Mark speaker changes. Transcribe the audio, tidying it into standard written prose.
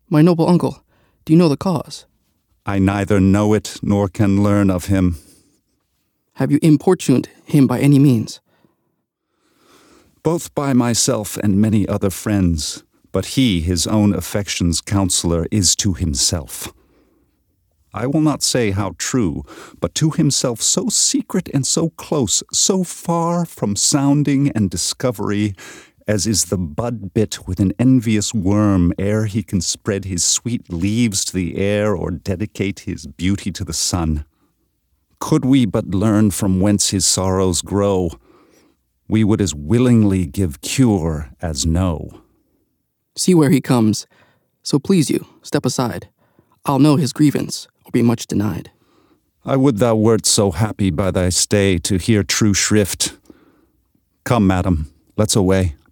Speaker 1: My noble uncle, do you know the cause?
Speaker 2: I neither know it nor can learn of him.
Speaker 1: Have you importuned him by any means?
Speaker 2: Both by myself and many other friends, but he, his own affection's counselor, is to himself. I will not say how true, but to himself so secret and so close, so far from sounding and discovery, as is the bud bit with an envious worm ere he can spread his sweet leaves to the air or dedicate his beauty to the sun. Could we but learn from whence his sorrows grow, we would as willingly give cure as know.
Speaker 1: See where he comes. So please you, step aside. I'll know his grievance, or be much denied.
Speaker 2: I would thou wert so happy by thy stay to hear true shrift. Come, madam, let's away.